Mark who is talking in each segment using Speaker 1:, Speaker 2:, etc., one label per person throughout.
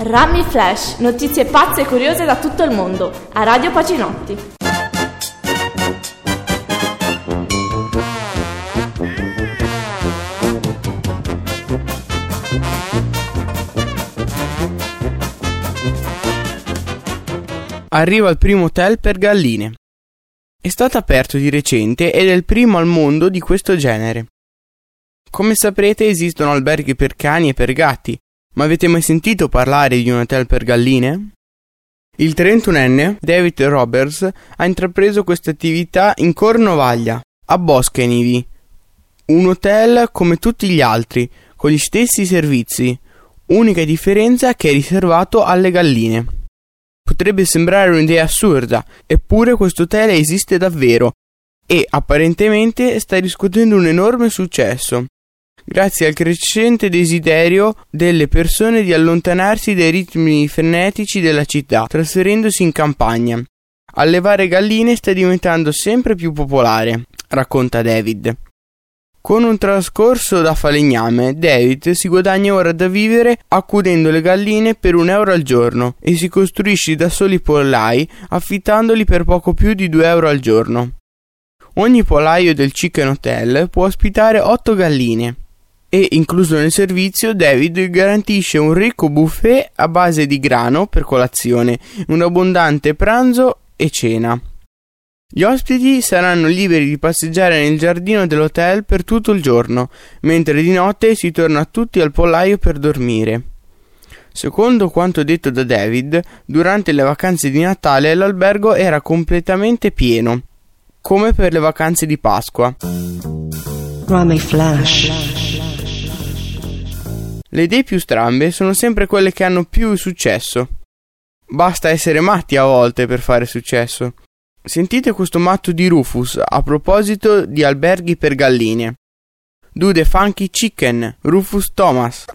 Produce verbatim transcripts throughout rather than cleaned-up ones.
Speaker 1: Rami Flash, notizie pazze e curiose da tutto il mondo, a Radio Paginotti.
Speaker 2: Arriva il primo hotel per galline. È stato aperto di recente ed è il primo al mondo di questo genere. Come saprete esistono alberghi per cani e per gatti, ma avete mai sentito parlare di un hotel per galline? Il trentunenne David Roberts ha intrapreso questa attività in Cornovaglia, a Boscanivi. Un hotel come tutti gli altri, con gli stessi servizi, unica differenza che è riservato alle galline. Potrebbe sembrare un'idea assurda, eppure questo hotel esiste davvero e apparentemente sta riscuotendo un enorme successo, grazie al crescente desiderio delle persone di allontanarsi dai ritmi frenetici della città, trasferendosi in campagna. Allevare galline sta diventando sempre più popolare, racconta David. Con un trascorso da falegname, David si guadagna ora da vivere accudendo le galline per un euro al giorno e si costruisce da soli pollai affittandoli per poco più di due euro al giorno. Ogni pollaio del Chicken Hotel può ospitare otto galline e, incluso nel servizio, David garantisce un ricco buffet a base di grano per colazione, un abbondante pranzo e cena. Gli ospiti saranno liberi di passeggiare nel giardino dell'hotel per tutto il giorno, mentre di notte si torna tutti al pollaio per dormire. Secondo quanto detto da David, durante le vacanze di Natale l'albergo era completamente pieno, come per le vacanze di Pasqua.
Speaker 3: Rami Flash.
Speaker 2: Le idee più strambe sono sempre quelle che hanno più successo. Basta essere matti a volte per fare successo. Sentite questo matto di Rufus a proposito di alberghi per galline. Do the funky chicken, Rufus Thomas.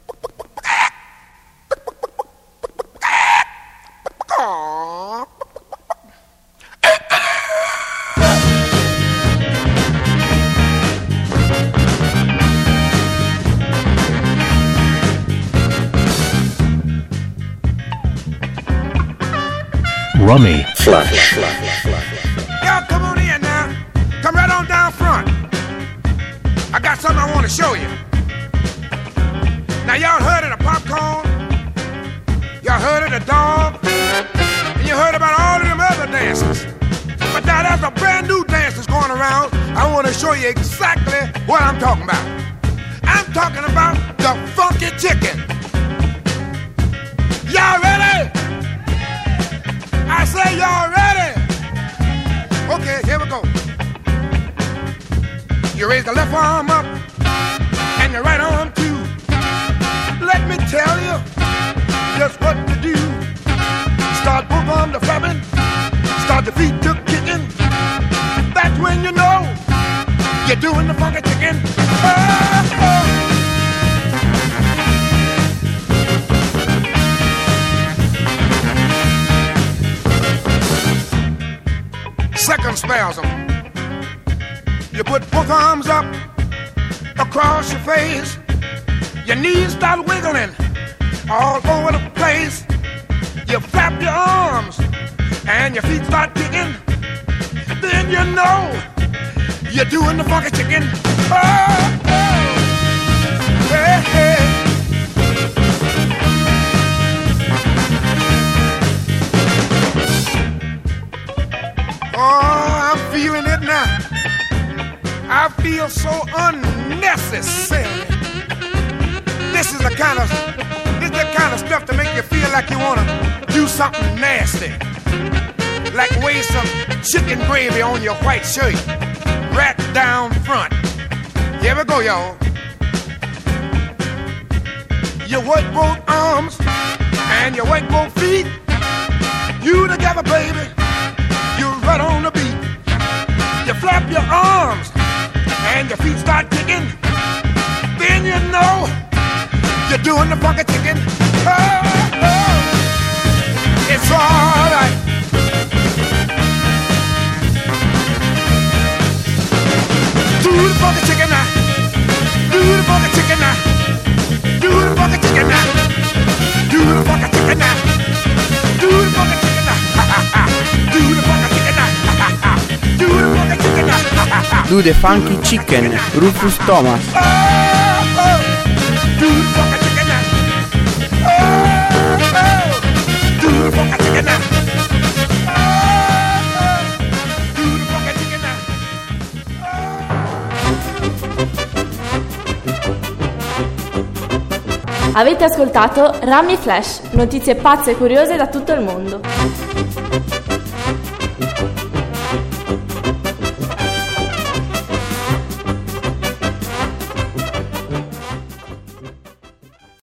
Speaker 4: Rami Flash.
Speaker 5: Y'all come on in now. Come right on down front. I got something I want to show you. Now y'all heard of the popcorn? Y'all heard of the dog? And you heard about all of them other dances. But now there's a brand new dance that's going around. I want to show you exactly what I'm talking about. I'm talking about the funky chicken. Y'all ready? I say y'all ready? Okay, here we go. You raise the left arm up and your right arm too. Let me tell you just what to do. Start both arms to flapping, start the feet to kicking. That's when you know you're doing the funky chicken. Oh, oh. Second spasm. You put both arms up across your face. Your knees start wiggling all over the place. You flap your arms and your feet start kicking. Then you know you're doing the funky chicken. Oh, oh. Hey, hey. Oh, I'm feeling it now. I feel so unnecessary. This is the kind of this is the kind of stuff to make you feel like you wanna do something nasty. Like waste some chicken gravy on your white shirt. Right down front. Here we go, y'all. You work both arms and you work both feet. You together, baby. You right on the beat. You flap your arms and your feet start kicking. Then you know you're doing the funky chicken. Oh, oh. It's all right. Do the funky chicken now. Do the funky chicken now. Do the funky chicken now. Do the funky chicken now.
Speaker 2: Do the Funky Chicken, Rufus Thomas.
Speaker 5: Oh, oh, do the funky chicken now. Oh, oh, do the funky chicken now. Oh, oh, do the funky chicken now.
Speaker 1: Avete ascoltato Rami Flash, notizie pazze e curiose da tutto il mondo.